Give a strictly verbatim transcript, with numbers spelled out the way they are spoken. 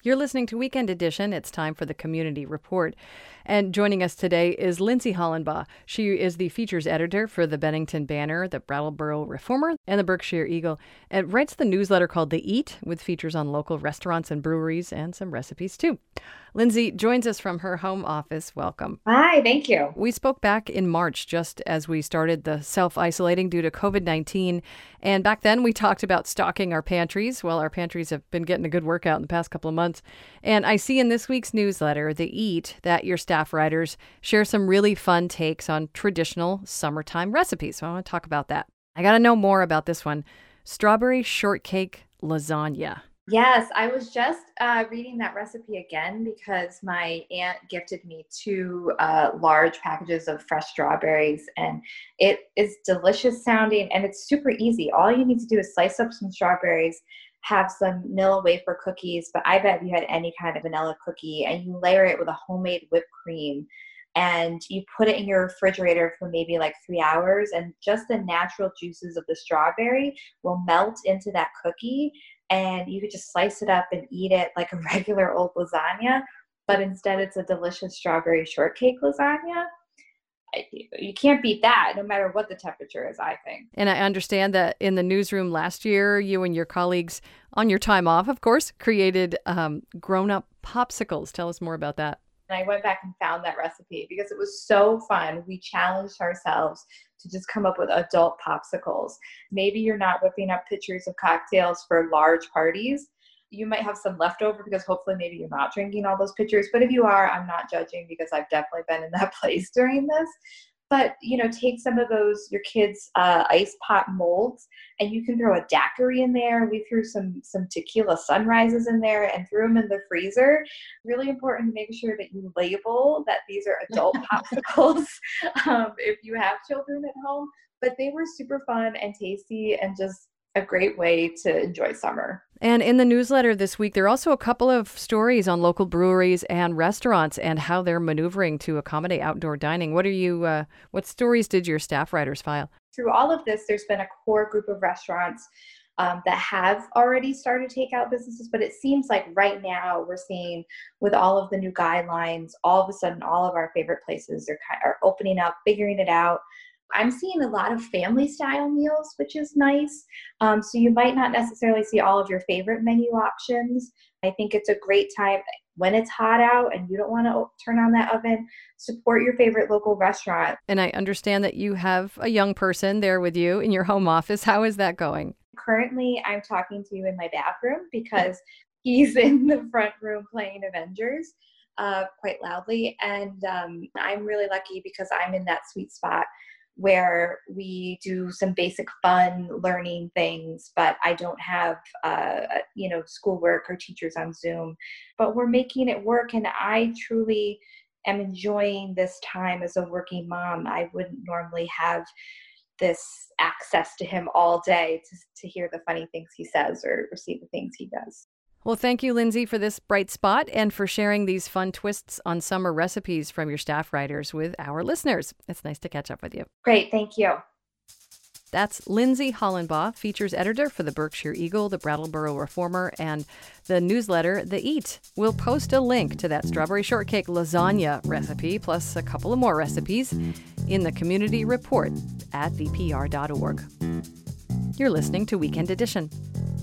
You're listening to Weekend Edition. It's time for the Community Report. And joining us today is Lindsay Hollenbaugh. She is the features editor for the Bennington Banner, the Brattleboro Reformer, and the Berkshire Eagle, and writes the newsletter called The Eat, with features on local restaurants and breweries and some recipes too. Lindsay joins us from her home office. Welcome. Hi, thank you. We spoke back in March, just as we started the self-isolating due to covid nineteen. And back then we talked about stocking our pantries. Well, our pantries have been getting a good workout in the past couple of months. And I see in this week's newsletter, The Eat, that your staff writers share some really fun takes on traditional summertime recipes. So I want to talk about that. I got to know more about this one. Strawberry shortcake lasagna. Yes, I was just uh, reading that recipe again because my aunt gifted me two uh, large packages of fresh strawberries, and it is delicious sounding and it's super easy. All you need to do is slice up some strawberries, have some Nilla wafer cookies, but I bet if you had any kind of vanilla cookie, and you layer it with a homemade whipped cream, and you put it in your refrigerator for maybe like three hours, and just the natural juices of the strawberry will melt into that cookie. And you could just slice it up and eat it like a regular old lasagna, but instead it's a delicious strawberry shortcake lasagna. You can't beat that, no matter what the temperature is, I think. And I understand that in the newsroom last year, you and your colleagues, on your time off, of course, created um, grown-up popsicles. Tell us more about that. And I went back and found that recipe because it was so fun. We challenged ourselves to just come up with adult popsicles. Maybe you're not whipping up pitchers of cocktails for large parties. You might have some leftover because hopefully maybe you're not drinking all those pitchers. But if you are, I'm not judging because I've definitely been in that place during this. But, you know, take some of those, your kids' uh, ice pot molds, and you can throw a daiquiri in there. We threw some some tequila sunrises in there and threw them in the freezer. Really important to make sure that you label that these are adult popsicles um, if you have children at home. But they were super fun and tasty and just a great way to enjoy summer. And in the newsletter this week, there are also a couple of stories on local breweries and restaurants and how they're maneuvering to accommodate outdoor dining. What are you? Uh, what stories did your staff writers file? Through all of this, there's been a core group of restaurants um, that have already started takeout businesses, but it seems like right now we're seeing, with all of the new guidelines, all of a sudden all of our favorite places are are opening up, figuring it out. I'm seeing a lot of family style meals, which is nice. Um, so you might not necessarily see all of your favorite menu options. I think it's a great time when it's hot out and you don't want to turn on that oven, support your favorite local restaurant. And I understand that you have a young person there with you in your home office. How is that going? Currently, I'm talking to you in my bathroom because he's in the front room playing Avengers uh, quite loudly. And um, I'm really lucky because I'm in that sweet spot where we do some basic fun learning things, but I don't have, uh, you know, schoolwork or teachers on Zoom, but we're making it work. And I truly am enjoying this time as a working mom. I wouldn't normally have this access to him all day to, to hear the funny things he says or, or see the things he does. Well, thank you, Lindsay, for this bright spot and for sharing these fun twists on summer recipes from your staff writers with our listeners. It's nice to catch up with you. Great. Thank you. That's Lindsay Hollenbaugh, features editor for the Berkshire Eagle, the Brattleboro Reformer, and the newsletter, The Eat. We'll post a link to that strawberry shortcake lasagna recipe, plus a couple of more recipes, in the Community Report at v p r dot org. You're listening to Weekend Edition.